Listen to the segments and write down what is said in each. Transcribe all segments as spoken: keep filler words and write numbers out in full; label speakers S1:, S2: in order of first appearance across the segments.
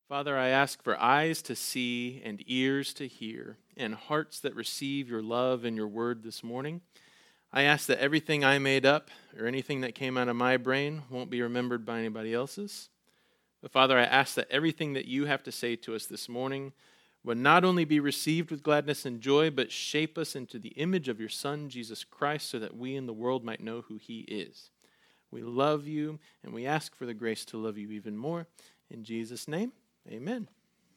S1: Father, I ask for eyes to see and ears to hear and hearts that receive your love and your word this morning. I ask that everything I made up or anything that came out of my brain won't be remembered by anybody else's. But Father, I ask that everything that you have to say to us this morning would not only be received with gladness and joy, but shape us into the image of your Son, Jesus Christ, so that we in the world might know who he is. We love you, and we ask for the grace to love you even more. In Jesus' name, amen.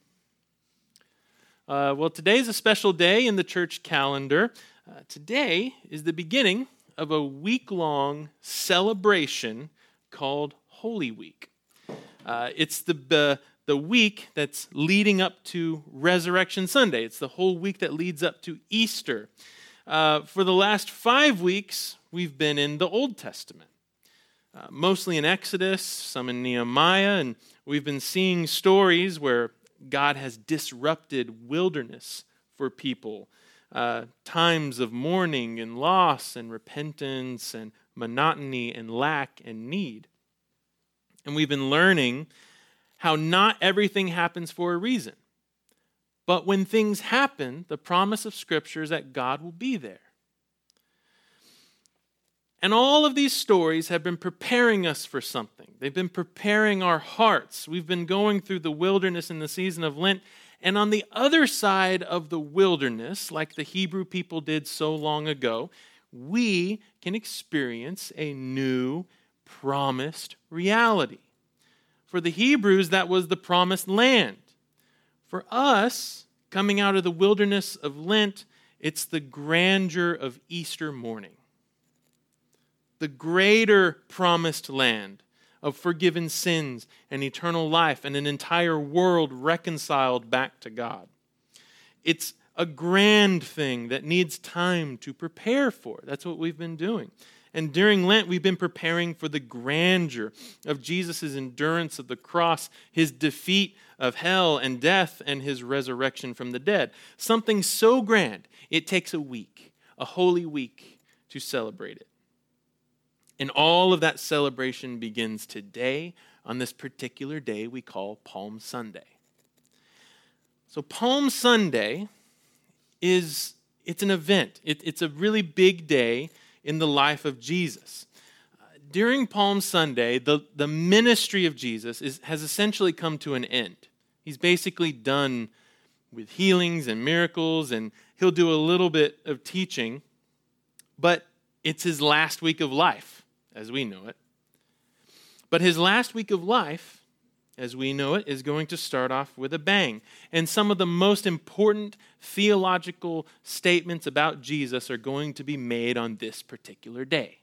S1: Uh, well, today's a special day in the church calendar. Uh, today is the beginning of a week-long celebration called Holy Week. Uh, it's the, the the week that's leading up to Resurrection Sunday. It's the whole week that leads up to Easter. Uh, for the last five weeks, we've been in the Old Testament. Uh, mostly in Exodus, some in Nehemiah, and we've been seeing stories where God has disrupted wilderness for people, uh, times of mourning and loss and repentance and monotony and lack and need. And we've been learning how not everything happens for a reason. But when things happen, the promise of Scripture is that God will be there. And all of these stories have been preparing us for something. They've been preparing our hearts. We've been going through the wilderness in the season of Lent. And on the other side of the wilderness, like the Hebrew people did so long ago, we can experience a new promised reality. For the Hebrews, that was the promised land. For us, coming out of the wilderness of Lent, it's the grandeur of Easter morning. The greater promised land of forgiven sins and eternal life and an entire world reconciled back to God. It's a grand thing that needs time to prepare for. That's what we've been doing. And during Lent, we've been preparing for the grandeur of Jesus' endurance of the cross, his defeat of hell and death, and his resurrection from the dead. Something so grand, it takes a week, a holy week, to celebrate it. And all of that celebration begins today on this particular day we call Palm Sunday. So Palm Sunday is, it's an event. It, it's a really big day in the life of Jesus. Uh, during Palm Sunday, the, the ministry of Jesus is, has essentially come to an end. He's basically done with healings and miracles, and he'll do a little bit of teaching, but it's his last week of life, as we know it. But his last week of life, as we know it, is going to start off with a bang. And some of the most important theological statements about Jesus are going to be made on this particular day.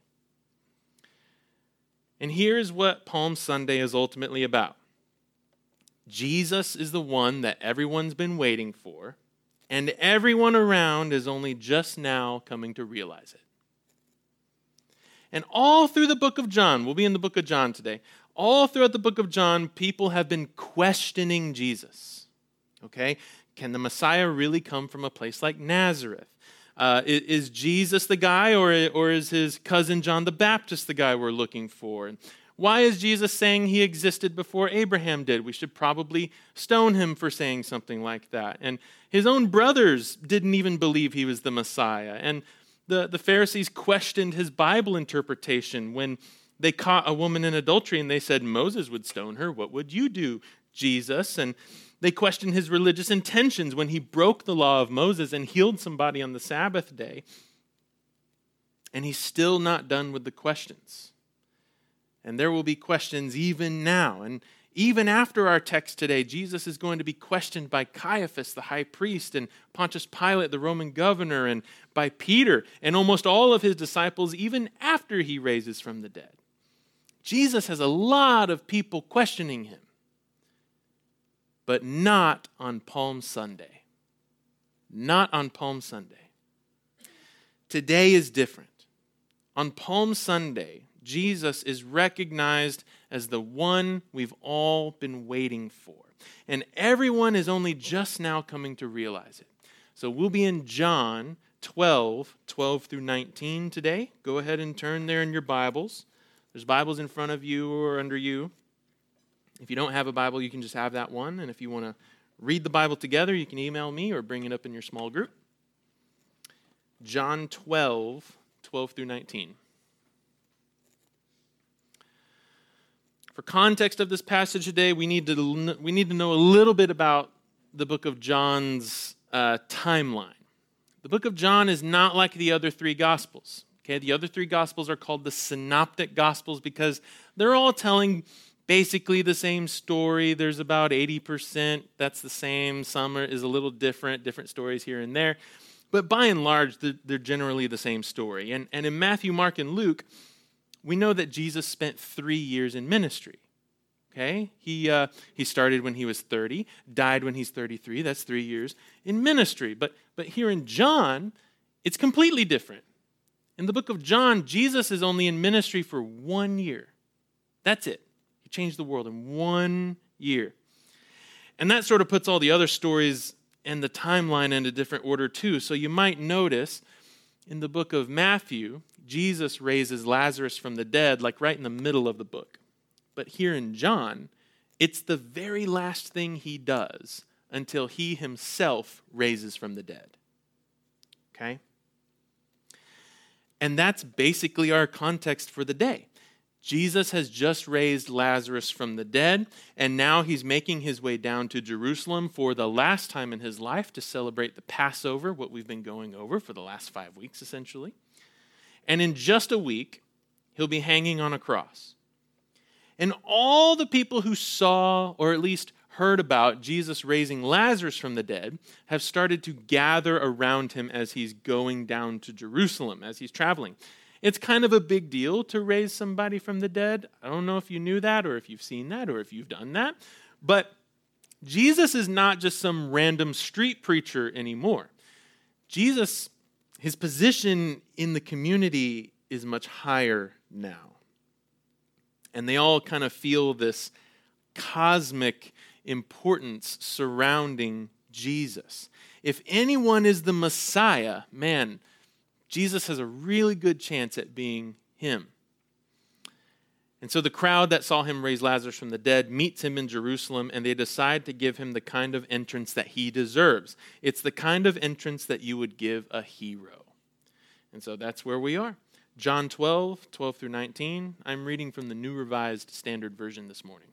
S1: And here's what Palm Sunday is ultimately about. Jesus is the one that everyone's been waiting for, and everyone around is only just now coming to realize it. And all through the book of John, we'll be in the book of John today, all throughout the book of John, people have been questioning Jesus. Okay? Can the Messiah really come from a place like Nazareth? Uh, is, is Jesus the guy, or, or is his cousin John the Baptist the guy we're looking for? And why is Jesus saying he existed before Abraham did? We should probably stone him for saying something like that. And his own brothers didn't even believe he was the Messiah. And the, the Pharisees questioned his Bible interpretation when they caught a woman in adultery and they said, Moses would stone her. What would you do, Jesus? And they questioned his religious intentions when he broke the law of Moses and healed somebody on the Sabbath day. And he's still not done with the questions. And there will be questions even now. And even after our text today, Jesus is going to be questioned by Caiaphas, the high priest, and Pontius Pilate, the Roman governor, and by Peter and almost all of his disciples, even after he raises from the dead. Jesus has a lot of people questioning him, but not on Palm Sunday. Not on Palm Sunday. Today is different. On Palm Sunday, Jesus is recognized as the one we've all been waiting for. And everyone is only just now coming to realize it. So we'll be in John twelve, twelve through nineteen today. Go ahead and turn there in your Bibles. There's Bibles in front of you or under you. If you don't have a Bible, you can just have that one. And if you want to read the Bible together, you can email me or bring it up in your small group. John twelve, twelve through nineteen. For context of this passage today, we need to we need to know a little bit about the book of John's uh, timeline. The book of John is not like the other three Gospels. Okay, the other three Gospels are called the Synoptic Gospels because they're all telling basically the same story. There's about eighty percent that's the same. Some are, is a little different, different stories here and there. But by and large, they're, they're generally the same story. And, and in Matthew, Mark, and Luke, we know that Jesus spent three years in ministry. Okay, he uh, he started when he was thirty, died when he's thirty-three. That's three years in ministry. But but here in John, it's completely different. In the book of John, Jesus is only in ministry for one year. That's it. He changed the world in one year. And that sort of puts all the other stories and the timeline in a different order too. So you might notice in the book of Matthew, Jesus raises Lazarus from the dead, like right in the middle of the book. But here in John, it's the very last thing he does until he himself raises from the dead. Okay? And that's basically our context for the day. Jesus has just raised Lazarus from the dead, and now he's making his way down to Jerusalem for the last time in his life to celebrate the Passover, what we've been going over for the last five weeks, essentially. And in just a week, he'll be hanging on a cross. And all the people who saw, or at least heard about, Jesus raising Lazarus from the dead have started to gather around him as he's going down to Jerusalem, as he's traveling. It's kind of a big deal to raise somebody from the dead. I don't know if you knew that or if you've seen that or if you've done that. But Jesus is not just some random street preacher anymore. Jesus, his position in the community is much higher now. And they all kind of feel this cosmic importance surrounding Jesus. If anyone is the Messiah, man, Jesus has a really good chance at being him. And so the crowd that saw him raise Lazarus from the dead meets him in Jerusalem, and they decide to give him the kind of entrance that he deserves. It's the kind of entrance that you would give a hero. And so that's where we are. John twelve, twelve through nineteen. I'm reading from the New Revised Standard Version this morning.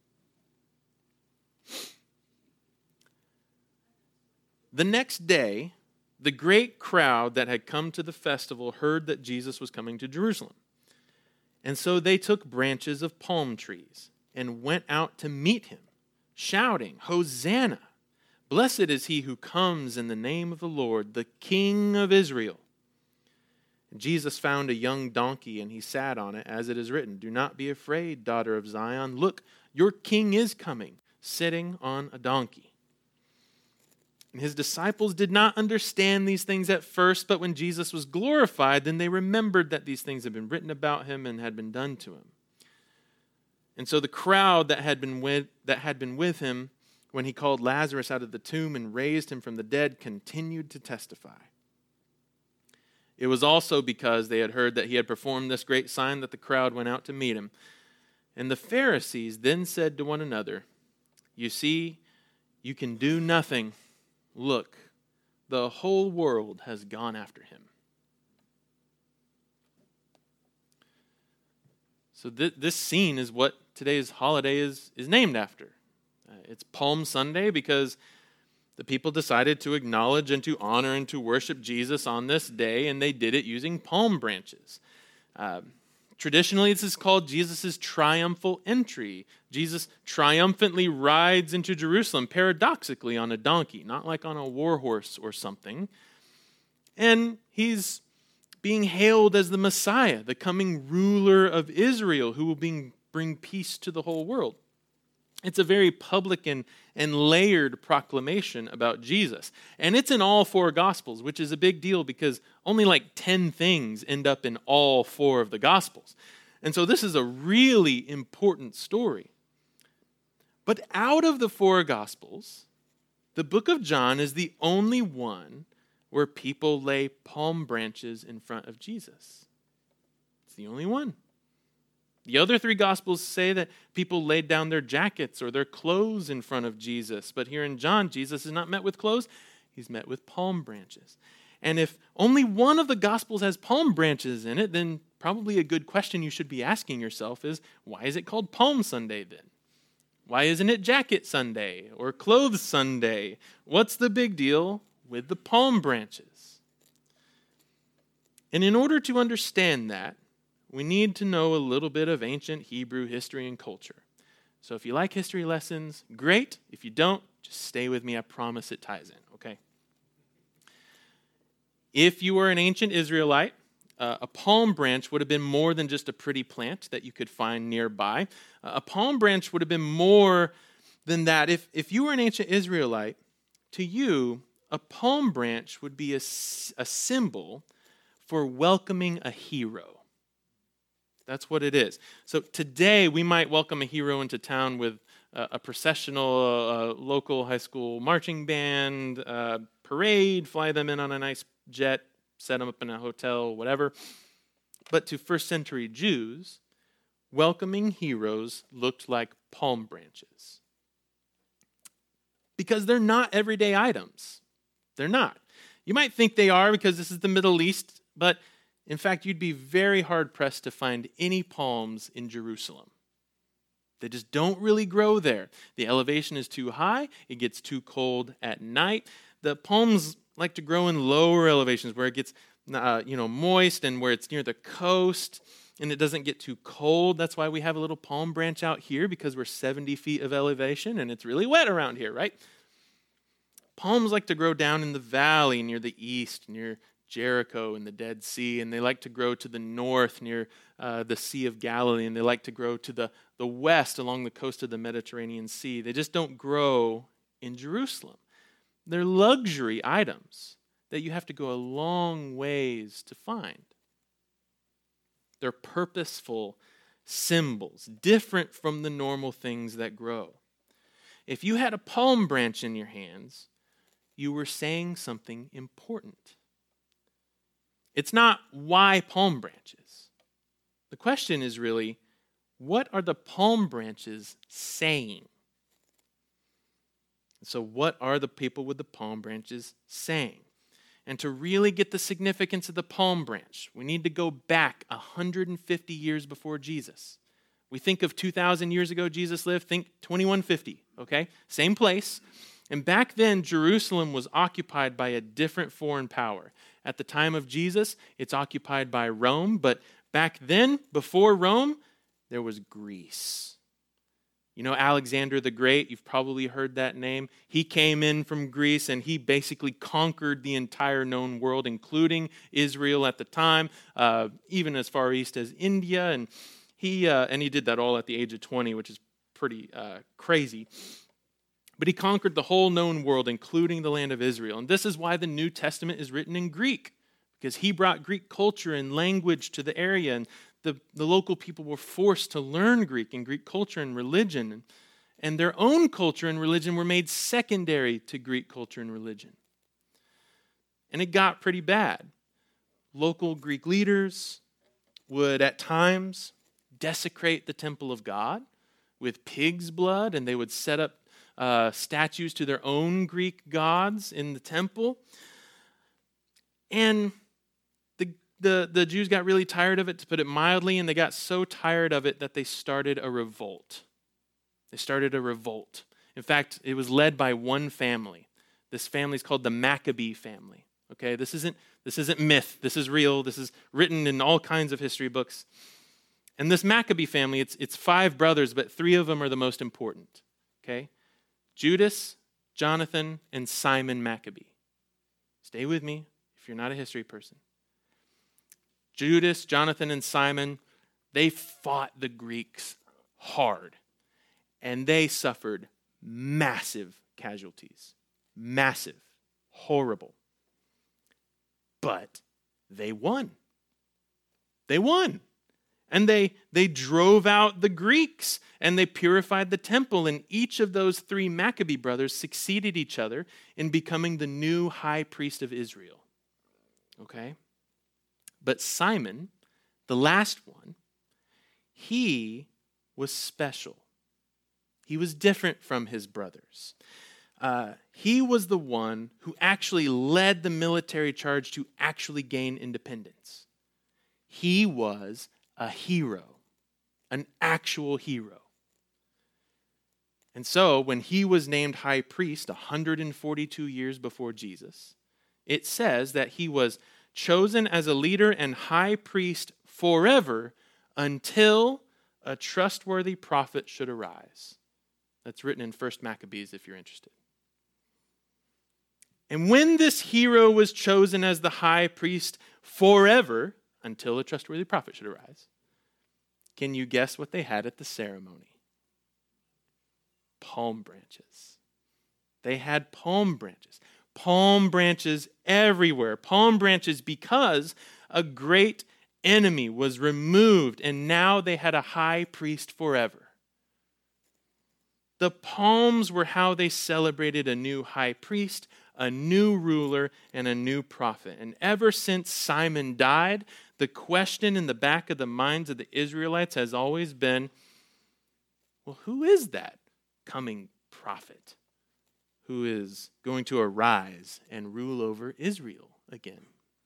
S1: The next day, the great crowd that had come to the festival heard that Jesus was coming to Jerusalem. And so they took branches of palm trees and went out to meet him, shouting, "Hosanna! Blessed is he who comes in the name of the Lord, the King of Israel." And Jesus found a young donkey, and he sat on it, as it is written, "Do not be afraid, daughter of Zion. Look, your king is coming, sitting on a donkey." And his disciples did not understand these things at first, but when Jesus was glorified, then they remembered that these things had been written about him and had been done to him. And so the crowd that had been with, that had been with him when he called Lazarus out of the tomb and raised him from the dead continued to testify. It was also because they had heard that he had performed this great sign that the crowd went out to meet him. And the Pharisees then said to one another, "You see, you can do nothing. Look, the whole world has gone after him." So th- this scene is what today's holiday is, is named after. Uh, it's Palm Sunday because the people decided to acknowledge and to honor and to worship Jesus on this day, and they did it using palm branches. Uh, Traditionally, this is called Jesus' triumphal entry. Jesus triumphantly rides into Jerusalem, paradoxically on a donkey, not like on a war horse or something. And he's being hailed as the Messiah, the coming ruler of Israel, who will bring, bring peace to the whole world. It's a very public and, and layered proclamation about Jesus. And it's in all four Gospels, which is a big deal because only like ten things end up in all four of the Gospels. And so this is a really important story. But out of the four Gospels, the book of John is the only one where people lay palm branches in front of Jesus. It's the only one. The other three Gospels say that people laid down their jackets or their clothes in front of Jesus. But here in John, Jesus is not met with clothes. He's met with palm branches. And if only one of the Gospels has palm branches in it, then probably a good question you should be asking yourself is, why is it called Palm Sunday then? Why isn't it Jacket Sunday or Clothes Sunday? What's the big deal with the palm branches? And in order to understand that, we need to know a little bit of ancient Hebrew history and culture. So if you like history lessons, great. If you don't, just stay with me. I promise it ties in, okay? If you were an ancient Israelite, uh, a palm branch would have been more than just a pretty plant that you could find nearby. Uh, a palm branch would have been more than that. If, if you were an ancient Israelite, to you, a palm branch would be a, a symbol for welcoming a hero. That's what it is. So today we might welcome a hero into town with uh, a processional, uh, local high school marching band, uh, parade, fly them in on a nice jet, set them up in a hotel, whatever. But to first century Jews, welcoming heroes looked like palm branches. Because they're not everyday items. They're not. You might think they are because this is the Middle East, but in fact, you'd be very hard-pressed to find any palms in Jerusalem. They just don't really grow there. The elevation is too high. It gets too cold at night. The palms like to grow in lower elevations where it gets uh, you know, moist and where it's near the coast and it doesn't get too cold. That's why we have a little palm branch out here, because we're seventy feet of elevation and it's really wet around here, right? Palms like to grow down in the valley near the east, near Jericho and the Dead Sea, and they like to grow to the north near uh, the Sea of Galilee, and they like to grow to the, the west along the coast of the Mediterranean Sea. They just don't grow in Jerusalem. They're luxury items that you have to go a long ways to find. They're purposeful symbols, different from the normal things that grow. If you had a palm branch in your hands, you were saying something important. It's not why palm branches. The question is really, what are the palm branches saying? So what are the people with the palm branches saying? And to really get the significance of the palm branch, we need to go back one hundred fifty years before Jesus. We think of two thousand years ago Jesus lived, think twenty-one fifty, okay? Same place. And back then, Jerusalem was occupied by a different foreign power. At the time of Jesus, it's occupied by Rome, but back then, before Rome, there was Greece. You know Alexander the Great, you've probably heard that name. He came in from Greece and he basically conquered the entire known world, including Israel at the time, uh, even as far east as India. And he, uh, and he did that all at the age of twenty, which is pretty uh, crazy. But he conquered the whole known world, including the land of Israel. And this is why the New Testament is written in Greek, because he brought Greek culture and language to the area. And the, the local people were forced to learn Greek and Greek culture and religion. And their own culture and religion were made secondary to Greek culture and religion. And it got pretty bad. Local Greek leaders would at times desecrate the temple of God with pig's blood, and they would set up Uh, statues to their own Greek gods in the temple. And the, the, the Jews got really tired of it, to put it mildly, and they got so tired of it that they started a revolt. They started a revolt. In fact, it was led by one family. This family is called the Maccabee family. Okay, this isn't, this isn't myth. This is real. This is written in all kinds of history books. And this Maccabee family, it's, it's five brothers, but three of them are the most important. Okay? Judas, Jonathan, and Simon Maccabee. Stay with me if you're not a history person. Judas, Jonathan, and Simon, they fought the Greeks hard, and they suffered massive casualties. Massive. Horrible. But they won. They won. And they, they drove out the Greeks, and they purified the temple. And each of those three Maccabee brothers succeeded each other in becoming the new high priest of Israel. Okay? But Simon, the last one, he was special. He was different from his brothers. Uh, he was the one who actually led the military charge to actually gain independence. He was a hero, an actual hero. And so when he was named high priest one hundred forty-two years before Jesus, it says that he was chosen as a leader and high priest forever until a trustworthy prophet should arise. That's written in First Maccabees if you're interested. And when this hero was chosen as the high priest forever, until a trustworthy prophet should arise, can you guess what they had at the ceremony? Palm branches. They had palm branches. Palm branches everywhere. Palm branches because a great enemy was removed, and now they had a high priest forever. The palms were how they celebrated a new high priest, a new ruler, and a new prophet. And ever since Simon died, the question in the back of the minds of the Israelites has always been, well, who is that coming prophet who is going to arise and rule over Israel again?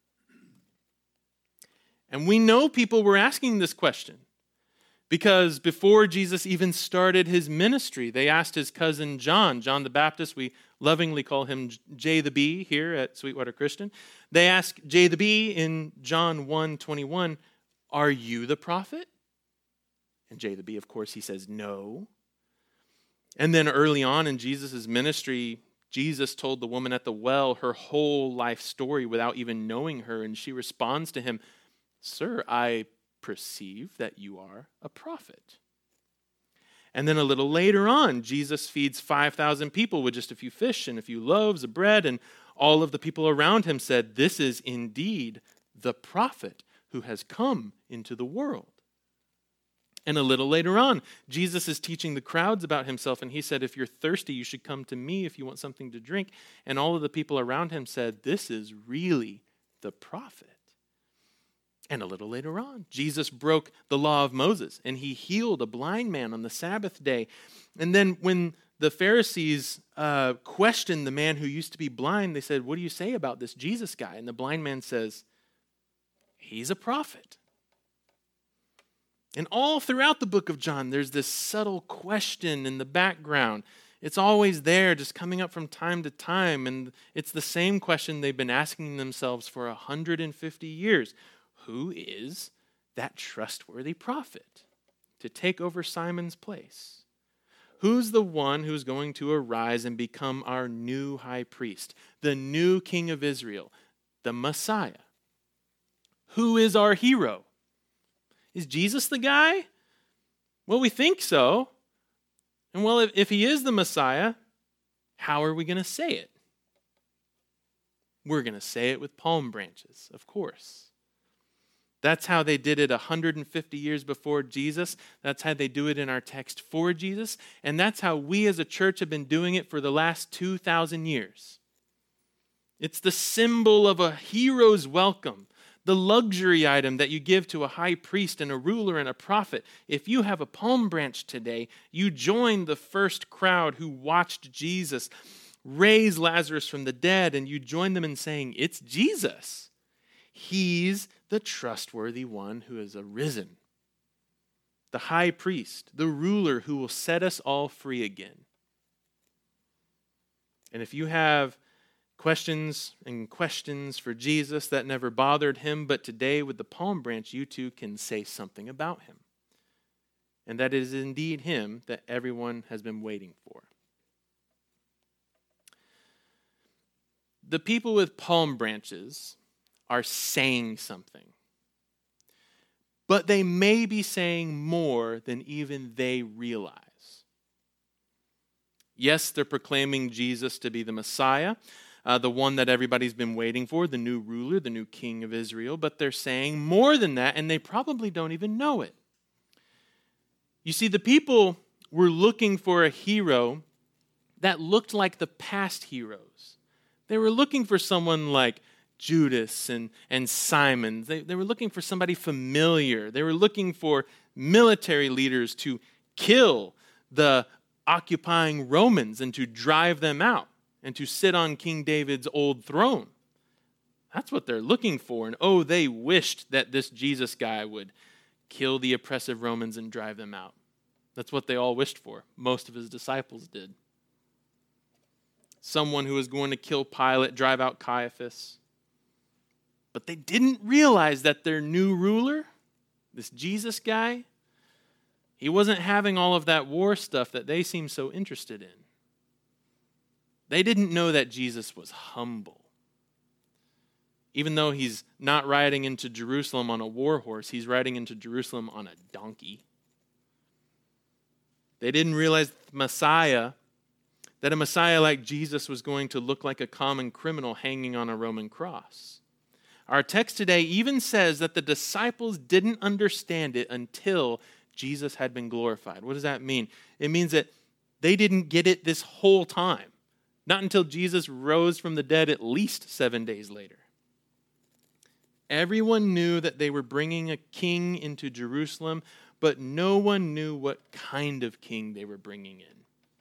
S1: And we know people were asking this question because before Jesus even started his ministry, they asked his cousin John, John the Baptist. We lovingly call him J the B here at Sweetwater Christian. They asked J the B in John one twenty-one, "Are you the prophet?" And J the B, of course, he says no. And then early on in Jesus' ministry, Jesus told the woman at the well her whole life story without even knowing her, and she responds to him, "Sir, I perceive that you are a prophet." And then a little later on, Jesus feeds five thousand people with just a few fish and a few loaves of bread, and all of the people around him said, "This is indeed the prophet who has come into the world." And a little later on, Jesus is teaching the crowds about himself, and he said, "If you're thirsty, you should come to me if you want something to drink." And all of the people around him said, "This is really the prophet." And a little later on, Jesus broke the law of Moses, and he healed a blind man on the Sabbath day. And then when the Pharisees uh, questioned the man who used to be blind, they said, "What do you say about this Jesus guy?" And the blind man says, "He's a prophet." And all throughout the book of John, there's this subtle question in the background. It's always there, just coming up from time to time. And it's the same question they've been asking themselves for one hundred fifty years. Who is that trustworthy prophet to take over Simon's place? Who's the one who's going to arise and become our new high priest, the new king of Israel, the Messiah? Who is our hero? Is Jesus the guy? Well, we think so. And well, if, if he is the Messiah, how are we going to say it? We're going to say it with palm branches, of course. That's how they did it one hundred fifty years before Jesus. That's how they do it in our text for Jesus. And that's how we as a church have been doing it for the last two thousand years. It's the symbol of a hero's welcome, the luxury item that you give to a high priest and a ruler and a prophet. If you have a palm branch today, you join the first crowd who watched Jesus raise Lazarus from the dead, and you join them in saying, "It's Jesus. He's the trustworthy one who has arisen. The high priest, the ruler who will set us all free again." And if you have questions and questions for Jesus that never bothered him, but today with the palm branch, you too can say something about him. And that it is indeed him that everyone has been waiting for. The people with palm branches are saying something. But they may be saying more than even they realize. Yes, they're proclaiming Jesus to be the Messiah, uh, the one that everybody's been waiting for, the new ruler, the new king of Israel. But they're saying more than that, and they probably don't even know it. You see, the people were looking for a hero that looked like the past heroes. They were looking for someone like Judas and, and Simon. They, they were looking for somebody familiar. They were looking for military leaders to kill the occupying Romans and to drive them out and to sit on King David's old throne. That's what they're looking for. And oh, they wished that this Jesus guy would kill the oppressive Romans and drive them out. That's what they all wished for. Most of his disciples did. Someone who was going to kill Pilate, drive out Caiaphas. But they didn't realize that their new ruler, this Jesus guy, he wasn't having all of that war stuff that they seemed so interested in. They didn't know that Jesus was humble. Even though he's not riding into Jerusalem on a war horse, he's riding into Jerusalem on a donkey. They didn't realize the Messiah, that a Messiah like Jesus was going to look like a common criminal hanging on a Roman cross. Our text today even says that the disciples didn't understand it until Jesus had been glorified. What does that mean? It means that they didn't get it this whole time. Not until Jesus rose from the dead at least seven days later. Everyone knew that they were bringing a king into Jerusalem, but no one knew what kind of king they were bringing in.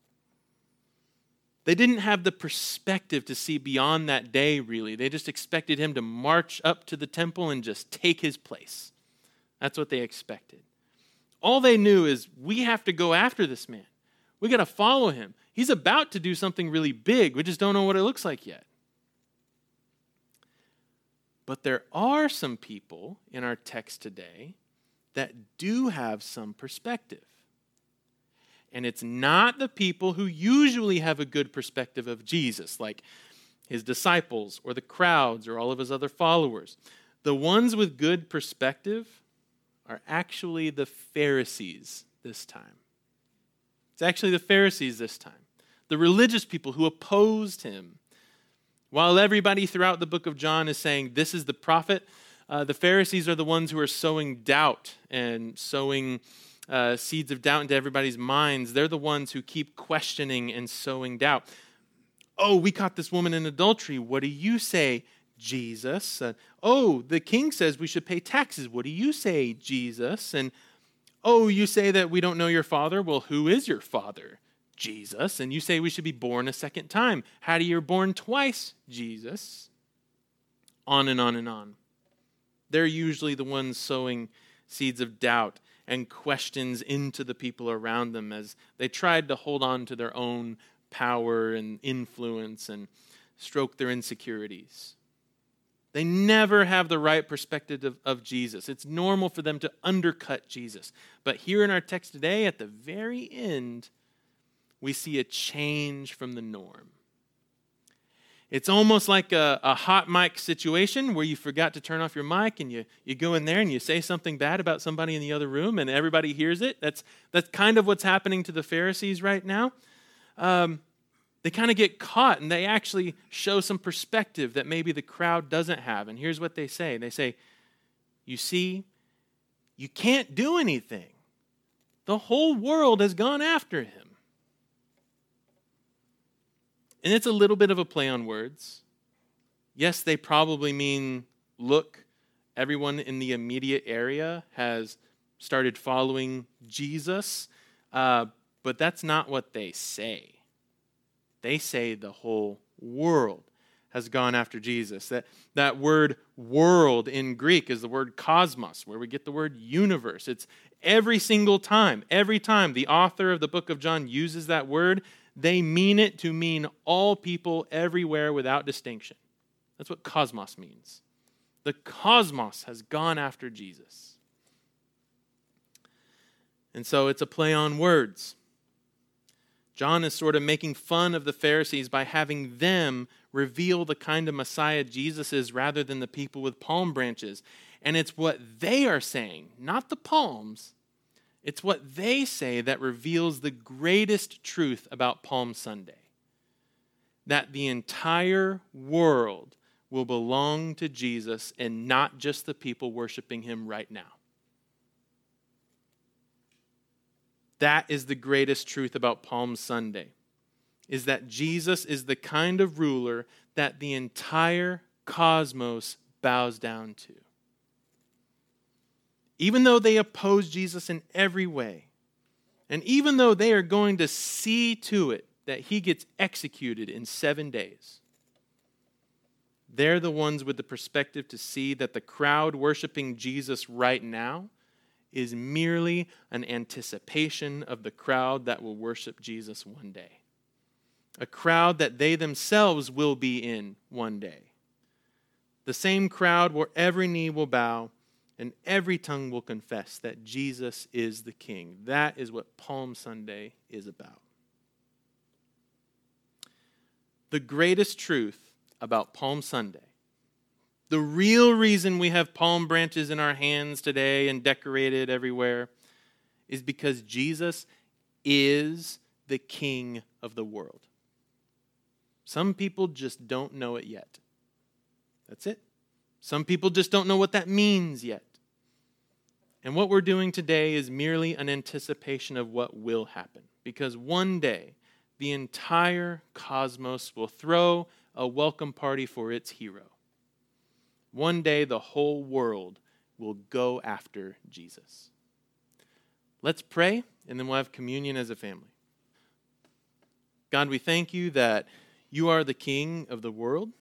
S1: They didn't have the perspective to see beyond that day, really. They just expected him to march up to the temple and just take his place. That's what they expected. All they knew is, we have to go after this man. We got to follow him. He's about to do something really big. We just don't know what it looks like yet. But there are some people in our text today that do have some perspective. And it's not the people who usually have a good perspective of Jesus, like his disciples or the crowds or all of his other followers. The ones with good perspective are actually the Pharisees this time. It's actually the Pharisees this time. The religious people who opposed him. While everybody throughout the book of John is saying, this is the prophet, uh, the Pharisees are the ones who are sowing doubt and sowing uh, seeds of doubt into everybody's minds. They're the ones who keep questioning and sowing doubt. Oh, we caught this woman in adultery. What do you say, Jesus? Uh, oh, the king says we should pay taxes. What do you say, Jesus? And oh, you say that we don't know your father. Well, who is your father? Jesus. And you say we should be born a second time. How do you born twice? Jesus. On and on and on. They're usually the ones sowing seeds of doubt and questions into the people around them as they tried to hold on to their own power and influence and stroke their insecurities. They never have the right perspective of, of Jesus. It's normal for them to undercut Jesus. But here in our text today, at the very end, we see a change from the norm. It's almost like a, a hot mic situation where you forgot to turn off your mic and you, you go in there and you say something bad about somebody in the other room and everybody hears it. That's, that's kind of what's happening to the Pharisees right now. Um, they kind of get caught and they actually show some perspective that maybe the crowd doesn't have. And here's what they say. They say, you see, you can't do anything. The whole world has gone after him. And it's a little bit of a play on words. Yes, they probably mean, look, everyone in the immediate area has started following Jesus, uh, but that's not what they say. They say the whole world has gone after Jesus. That, that word world in Greek is the word cosmos, where we get the word universe. It's every single time, every time the author of the book of John uses that word, they mean it to mean all people everywhere without distinction. That's what cosmos means. The cosmos has gone after Jesus. And so it's a play on words. John is sort of making fun of the Pharisees by having them reveal the kind of Messiah Jesus is rather than the people with palm branches. And it's what they are saying, not the palms. It's what they say that reveals the greatest truth about Palm Sunday. That the entire world will belong to Jesus and not just the people worshiping him right now. That is the greatest truth about Palm Sunday, is that Jesus is the kind of ruler that the entire cosmos bows down to. even though they oppose Jesus in every way, and even though they are going to see to it that he gets executed in seven days, they're the ones with the perspective to see that the crowd worshiping Jesus right now is merely an anticipation of the crowd that will worship Jesus one day. A crowd that they themselves will be in one day. The same crowd where every knee will bow and every tongue will confess that Jesus is the King. That is what Palm Sunday is about. The greatest truth about Palm Sunday, the real reason we have palm branches in our hands today and decorated everywhere, is because Jesus is the King of the world. Some people just don't know it yet. That's it. Some people just don't know what that means yet. And what we're doing today is merely an anticipation of what will happen. Because one day, the entire cosmos will throw a welcome party for its hero. One day, the whole world will go after Jesus. Let's pray, and then we'll have communion as a family. God, we thank you that you are the King of the world.